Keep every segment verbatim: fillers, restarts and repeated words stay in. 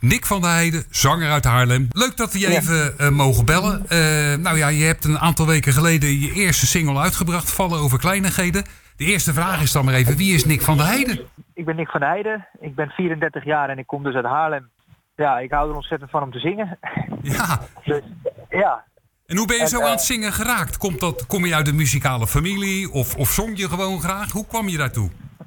Nick van der Heijden, zanger uit Haarlem. Leuk dat we je ja. even uh, mogen bellen. Uh, nou ja, je hebt een aantal weken geleden je eerste single uitgebracht, Vallen over kleinigheden. De eerste vraag is dan maar even, wie is Nick van der Heijden? Ik ben Nick van der Heijden, ik ben vierendertig jaar en ik kom dus uit Haarlem. Ja, ik hou er ontzettend van om te zingen. Ja. Dus, ja. En hoe ben je en, zo uh, aan het zingen geraakt? Komt dat, kom je uit een muzikale familie of, of zong je gewoon graag? Hoe kwam je daartoe?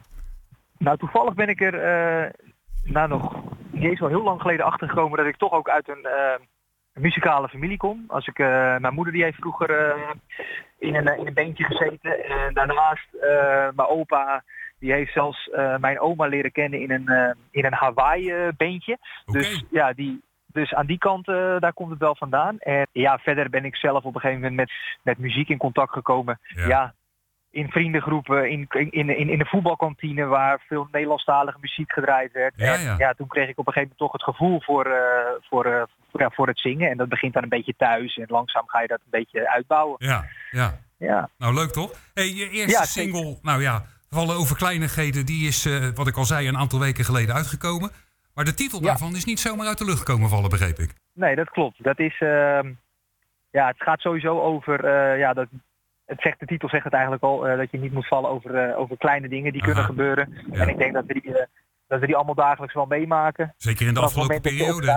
Nou, toevallig ben ik er uh, nou nog niet eens wel heel lang geleden achtergekomen dat ik toch ook uit een uh, muzikale familie kom. Als ik, uh, mijn moeder die heeft vroeger uh, in, een, in een bandje gezeten. En daarnaast uh, mijn opa, die heeft zelfs uh, mijn oma leren kennen in een, uh, in een Hawaii bandje. Okay. Dus ja, die... Dus aan die kant, uh, daar komt het wel vandaan. En ja, verder ben ik zelf op een gegeven moment met, met muziek in contact gekomen. Ja, ja in vriendengroepen, in, in, in, in de voetbalkantine waar veel Nederlandstalige muziek gedraaid werd. Ja, en ja. ja, toen kreeg ik op een gegeven moment toch het gevoel voor, uh, voor, uh, voor, ja, voor het zingen. En dat begint dan een beetje thuis en langzaam ga je dat een beetje uitbouwen. Ja, ja. ja. Nou, leuk toch? Hey, je eerste ja, single, zeker. nou ja, Vallen over kleinigheden, die is, uh, wat ik al zei, een aantal weken geleden uitgekomen. Maar de titel daarvan ja. is niet zomaar uit de lucht komen vallen, begreep ik. Nee, dat klopt. Dat is, uh, ja, het gaat sowieso over, uh, ja, dat, het zegt, de titel zegt het eigenlijk al, uh, dat je niet moet vallen over, uh, over kleine dingen die Aha. kunnen gebeuren. Ja. En ik denk dat we, die, uh, dat we die allemaal dagelijks wel meemaken. Zeker in de afgelopen periode.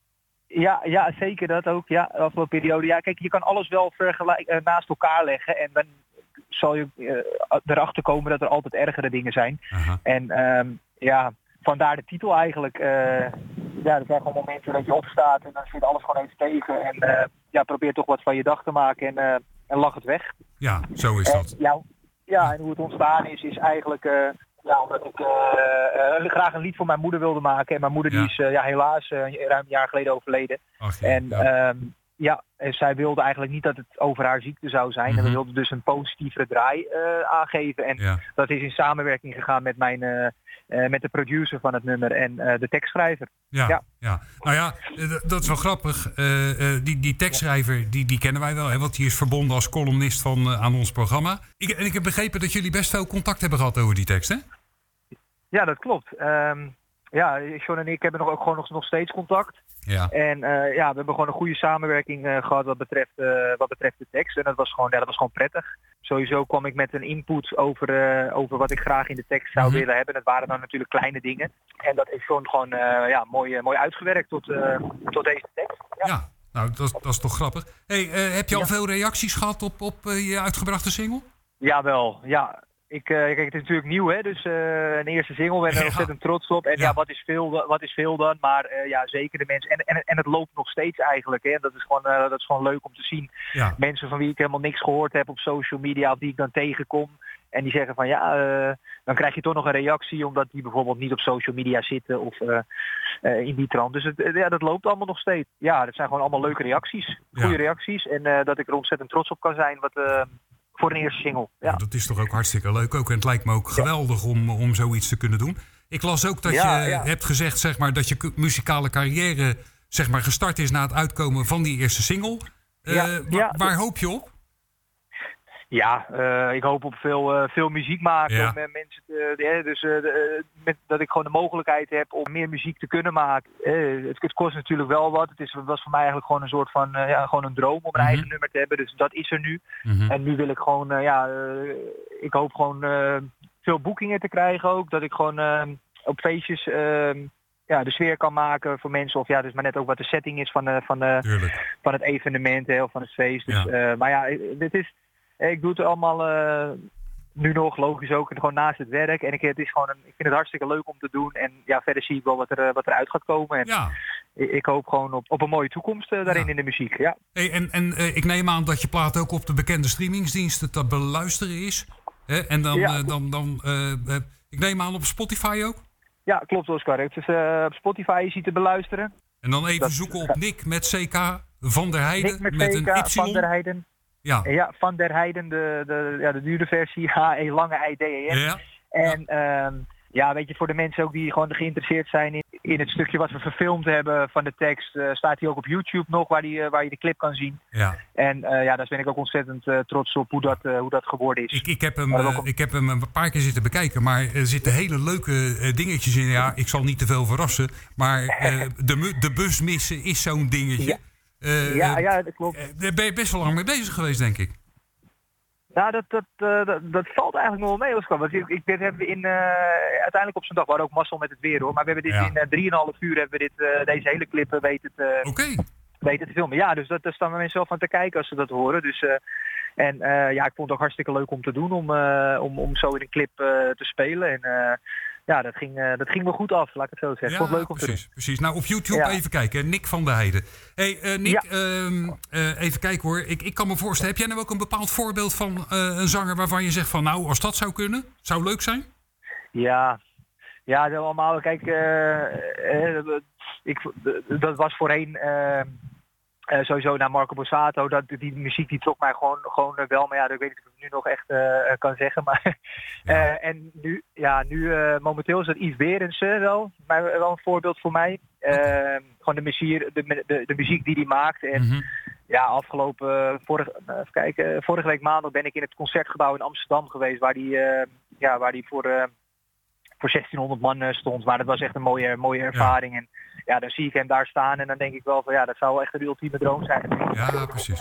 Ja, ja, zeker dat ook. Ja, de afgelopen periode. Ja, kijk, je kan alles wel vergelijk, uh, naast elkaar leggen en dan zal je uh, erachter komen dat er altijd ergere dingen zijn. Aha. En um, ja... Vandaar de titel eigenlijk. Uh, ja, er zijn gewoon momenten dat je opstaat en dan zit alles gewoon even tegen. En uh, ja, probeer toch wat van je dag te maken en, uh, en lach het weg. Ja, zo is dat. En, ja, ja, en hoe het ontstaan is, is eigenlijk uh, ja, omdat ik uh, uh, graag een lied voor mijn moeder wilde maken. En mijn moeder ja. die is uh, ja, helaas uh, ruim een jaar geleden overleden. Ach, ja, en ja. Um, ja, en zij wilde eigenlijk niet dat het over haar ziekte zou zijn. Mm-hmm. En we wilden dus een positievere draai uh, aangeven. En ja. dat is in samenwerking gegaan met mijn... Uh, Uh, met de producer van het nummer en uh, de tekstschrijver. Ja, ja. ja. Nou ja, d- dat is wel grappig. Uh, uh, die, die tekstschrijver, die, die kennen wij wel. Hè, want die is verbonden als columnist van, uh, aan ons programma. Ik, en ik heb begrepen dat jullie best veel contact hebben gehad over die tekst, hè? Ja, dat klopt. Um, ja, John en ik hebben nog, ook gewoon nog, nog steeds contact. Ja. En uh, ja, we hebben gewoon een goede samenwerking uh, gehad wat betreft, uh, wat betreft de tekst. En dat was gewoon, ja, dat was gewoon prettig. Sowieso kwam ik met een input over, uh, over wat ik graag in de tekst zou mm-hmm. willen hebben. Dat waren dan natuurlijk kleine dingen. En dat is gewoon, gewoon uh, ja, mooi, uh, mooi uitgewerkt tot, uh, tot deze tekst. Ja, ja nou, dat, dat is toch grappig. Hey, uh, heb je al ja. veel reacties gehad op, op uh, je uitgebrachte single? Jawel, ja. Ik, uh, kijk, het is natuurlijk nieuw, hè? Dus uh, een eerste single, ben er ja. ontzettend trots op. En ja, ja wat, is veel, wat is veel dan? Maar uh, ja, zeker de mensen. En, en, en het loopt nog steeds eigenlijk, hè? Dat is gewoon, uh, dat is gewoon leuk om te zien. Ja. Mensen van wie ik helemaal niks gehoord heb op social media, of die ik dan tegenkom. En die zeggen van ja, uh, dan krijg je toch nog een reactie, omdat die bijvoorbeeld niet op social media zitten of uh, uh, in die trant. Dus het, uh, ja, dat loopt allemaal nog steeds. Ja, dat zijn gewoon allemaal leuke reacties. Goede ja. reacties. En uh, dat ik er ontzettend trots op kan zijn. Wat... Uh, Voor een eerste single, ja. ja. Dat is toch ook hartstikke leuk ook. En het lijkt me ook geweldig ja. om, om zoiets te kunnen doen. Ik las ook dat ja, je ja. hebt gezegd, zeg maar, dat je muzikale carrière, zeg maar, gestart is na het uitkomen van die eerste single. Ja. Uh, ja. Waar, waar hoop je op? Ja, uh, ik hoop op veel, uh, veel muziek maken. Ja. Om uh, mensen te, uh, dus uh, de, uh, met, dat ik gewoon de mogelijkheid heb om meer muziek te kunnen maken. Uh, het, het kost natuurlijk wel wat. Het is, was voor mij eigenlijk gewoon een soort van uh, ja, gewoon een droom om een mm-hmm. eigen nummer te hebben. Dus dat is er nu. Mm-hmm. En nu wil ik gewoon, uh, ja, uh, ik hoop gewoon uh, veel boekingen te krijgen ook. Dat ik gewoon uh, op feestjes uh, ja, de sfeer kan maken voor mensen. Of ja, dus maar net ook wat de setting is van, uh, van, uh, van het evenement hè, of van het feest. Dus, ja. uh, maar ja, dit is... Ik doe het allemaal uh, nu nog, logisch ook, gewoon naast het werk. En ik, het is gewoon een, ik vind het hartstikke leuk om te doen. En ja, verder zie ik wel wat er, wat er uit gaat komen. En ja. ik, ik hoop gewoon op, op een mooie toekomst uh, daarin ja. in de muziek. Ja. Hey, en en uh, ik neem aan dat je plaat ook op de bekende streamingsdiensten te beluisteren is. Hè? En dan, ja. uh, dan, dan uh, uh, ik neem aan op Spotify ook? Ja, klopt Oscar. Het is uh, op Spotify is hij te beluisteren. En dan even dat, zoeken op Nick met C K van der Heijden. Nick met, met C K, een Y. Van der Heijden. Ja. ja, Van der Heijden, de, de, ja, de dure versie, H E lange I D E N. Ja. En ja. Um, ja, weet je, voor de mensen ook die gewoon geïnteresseerd zijn in, in het stukje wat we verfilmd hebben van de tekst, uh, staat hij ook op YouTube nog, waar, die, uh, waar je de clip kan zien. Ja. En uh, ja, daar ben ik ook ontzettend uh, trots op hoe dat, uh, hoe dat geworden is. Ik, ik, heb hem, uh, ik heb hem een paar keer zitten bekijken, maar er zitten hele leuke uh, dingetjes in. Ja, ik zal niet te veel verrassen, maar uh, de, de bus missen is zo'n dingetje. Ja, uh, ja, ja, dat klopt. Uh, daar ben je best wel lang mee bezig geweest, denk ik. Nou, dat, dat, uh, dat, dat valt eigenlijk nog wel mee, Oscar. Want ik, ik, dit hebben we in, uh, uiteindelijk op zo'n dag, we hadden ook mazzel met het weer hoor. Maar we hebben dit ja. in uh, drieënhalf uur hebben we dit, uh, deze hele clip uh, weten, te, okay. weten te filmen. Ja, dus dat, daar staan mensen wel van te kijken als ze dat horen. Dus, uh, en uh, ja, ik vond het ook hartstikke leuk om te doen, om, uh, om, om zo in een clip uh, te spelen. En uh, ja, dat ging, uh, dat ging wel goed af, laat ik het zo zeggen. Ja, ik vond het leuk om precies, te doen. Precies. Nou, op YouTube ja. even kijken. Nick van der Heijden. Hey, uh, Nick, ja. uh, uh, even kijken hoor. Ik, ik kan me voorstellen, heb jij nou ook een bepaald voorbeeld van uh, een zanger waarvan je zegt van nou, als dat zou kunnen, zou leuk zijn? Ja, ja, dat allemaal. Kijk, uh, uh, ik, dat was voorheen uh, uh, sowieso naar Marco Borsato. Dat, die muziek die trok mij gewoon, gewoon wel. Maar ja, ik weet niet of ik het nu nog echt uh, kan zeggen. Maar, ja. uh, en nu, ja, nu uh, momenteel is dat Yves Berendsen wel, maar wel een voorbeeld voor mij. Uh, okay. Gewoon de muziek, de, de, de muziek die hij maakt. En mm-hmm. ja, afgelopen, vorige, even kijken, vorige week maandag ben ik in het Concertgebouw in Amsterdam geweest. Waar die, uh, ja, waar die voor... Uh, voor zestienhonderd man stond, maar dat was echt een mooie, mooie ervaring. Ja. En ja, dan zie ik hem daar staan en dan denk ik wel van ja, dat zou wel echt de ultieme droom zijn. Ja, precies.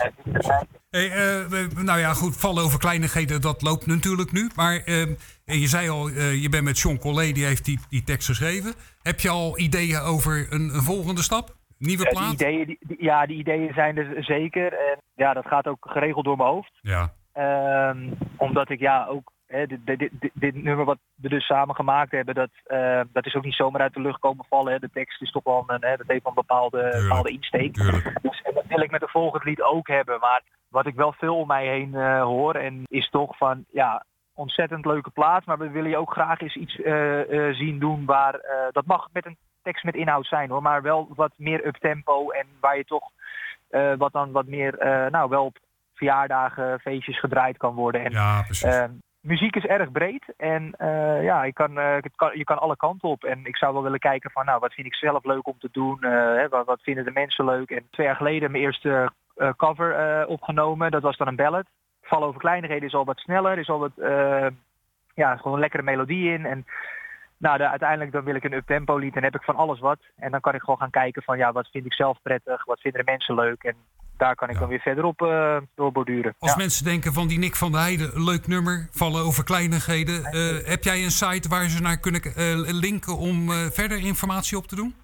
Hey, uh, nou ja, goed, vallen over kleinigheden, dat loopt natuurlijk nu. Maar uh, je zei al, uh, je bent met John Collet, die heeft die, die tekst geschreven. Heb je al ideeën over een, een volgende stap? Nieuwe plaat? Uh, die ideeën, die, die, ja, die ideeën zijn er zeker. En ja, dat gaat ook geregeld door mijn hoofd. Ja. Uh, omdat ik ja ook He, dit, dit, dit, dit nummer wat we dus samen gemaakt hebben, dat, uh, dat is ook niet zomaar uit de lucht komen vallen. Hè. De tekst is toch wel een, hè, dat heeft wel een bepaalde, bepaalde insteek. Dus, en dat wil ik met de volgend lied ook hebben. Maar wat ik wel veel om mij heen uh, hoor, en is toch van, ja, ontzettend leuke plaat. Maar we willen je ook graag eens iets uh, uh, zien doen waar, uh, dat mag met een tekst met inhoud zijn hoor, maar wel wat meer up-tempo en waar je toch uh, wat dan wat meer, uh, nou wel op verjaardagen, feestjes gedraaid kan worden. En, ja, precies. Uh, muziek is erg breed en uh, ja, ik kan, uh, het kan, je kan alle kanten op. En ik zou wel willen kijken van, nou, wat vind ik zelf leuk om te doen? Uh, hè, wat, wat vinden de mensen leuk? En twee jaar geleden mijn eerste uh, cover uh, opgenomen. Dat was dan een ballad. Vallen over kleinigheden is al wat sneller. Er is al wat, uh, ja, gewoon een lekkere melodie in. En nou, de, uiteindelijk dan wil ik een up-tempo lied en heb ik van alles wat. En dan kan ik gewoon gaan kijken van, ja, wat vind ik zelf prettig? Wat vinden de mensen leuk? En daar kan ik ja. dan weer verder op uh, doorborduren. Als ja. mensen denken van die Nick van der Heijden, leuk nummer, vallen over kleinigheden. Uh, heb jij een site waar ze naar kunnen uh, linken om uh, verder informatie op te doen?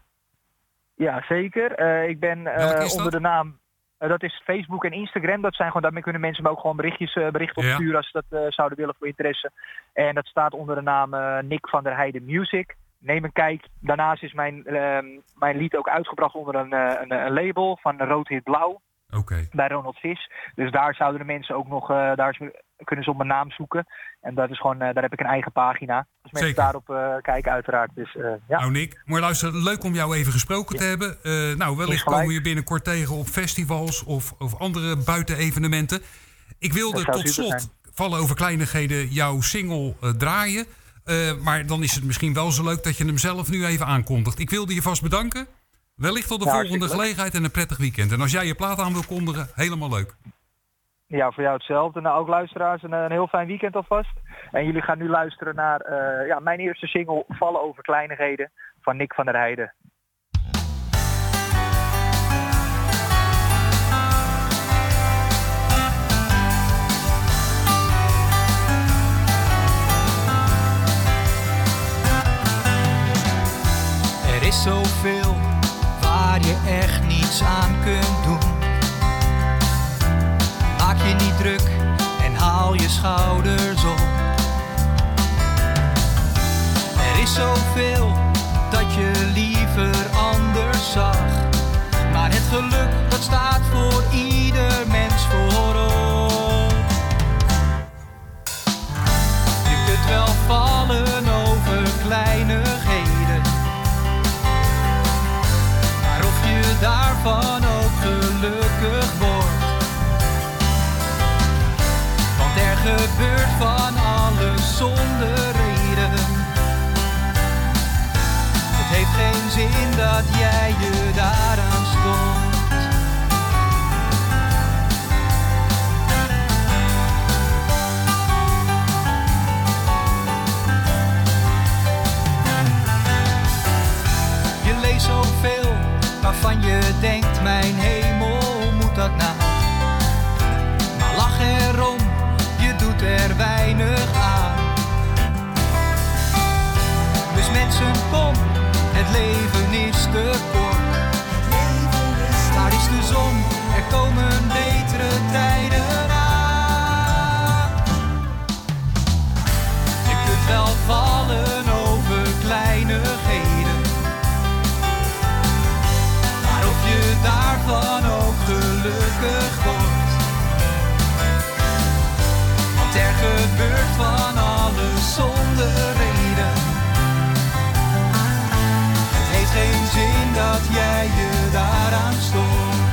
Ja, zeker. Uh, ik ben uh, onder de naam, uh, dat is Facebook en Instagram. Dat zijn gewoon, daarmee kunnen mensen me ook gewoon berichtjes, uh, berichten opsturen ja. als ze dat uh, zouden willen voor interesse. En dat staat onder de naam uh, Nick van der Heijden Music. Neem een kijk. Daarnaast is mijn, uh, mijn lied ook uitgebracht onder een, uh, een, een label van Rood Hit Blauw. Okay. Bij Ronald Vis. Dus daar zouden de mensen ook nog, uh, daar kunnen ze op mijn naam zoeken. En dat is gewoon, uh, daar heb ik een eigen pagina. Dus mensen Zeker. daarop uh, kijken uiteraard. Dus, uh, ja. Nou Nick, maar luister, leuk om jou even gesproken ja. te hebben. Uh, nou, wellicht komen we je binnenkort tegen op festivals of, of andere buitenevenementen. Ik wilde tot slot, zijn. vallen over kleinigheden, jouw single uh, draaien. Uh, maar dan is het misschien wel zo leuk dat je hem zelf nu even aankondigt. Ik wilde je vast bedanken. Wellicht tot de ja, volgende gelegenheid en een prettig weekend. En als jij je plaat aan wil kondigen, helemaal leuk. Ja, voor jou hetzelfde. Nou, ook luisteraars, een, een heel fijn weekend alvast. En jullie gaan nu luisteren naar uh, ja, mijn eerste single, Vallen over kleinigheden, van Nick van der Heijden. Er is zoveel waar je echt niets aan kunt doen. Maak je niet druk en haal je schouders op. Er is zoveel dat je liever anders zag. Maar het geluk dat staat voor ieder mens voorop. Je kunt wel vallen over kleinigheden, maar of je daarvan ook gelukkig wordt. Want er gebeurt van alles zonder reden. geen zin dat jij je daaraan stond. Je leest zoveel waarvan je denkt, mijn hemel, moet dat nou? Maar lach erom, je doet er weinig aan. Dus mensen, kom, het leven is te kort. Waar is de zon, er komen betere tijden aan. Je kunt wel vallen over kleinigheden, maar of je daarvan ook gelukkig wordt. Want er gebeurt van alles zonder reden. Het heeft geen zin dat jij je daaraan stoort.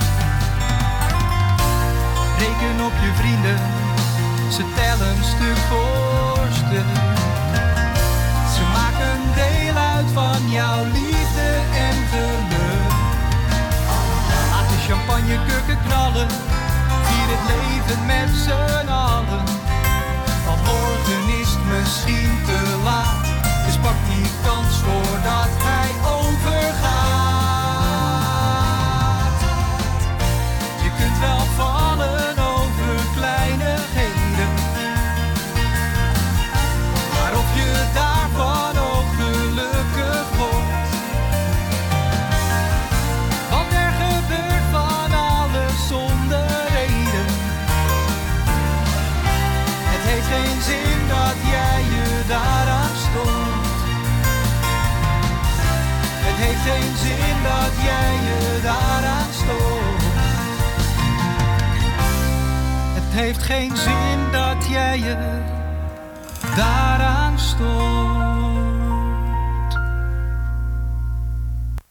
Reken op je vrienden, ze tellen stuk voor stuk. Ze maken deel uit van jouw liefde en geluk. Laat de champagnekurken knallen, vier het leven met z'n allen. Want morgen is het misschien te laat, dus pak die kans voordat hij overgaat. Je kunt wel vallen over kleinigheden, maar of je daarvan ook gelukkig wordt. Want er gebeurt van alles zonder reden. Het heeft geen zin dat jij je daaraan stoort. Het heeft geen zin dat jij je daaraan stoort. Het heeft geen zin dat jij je daaraan stoort.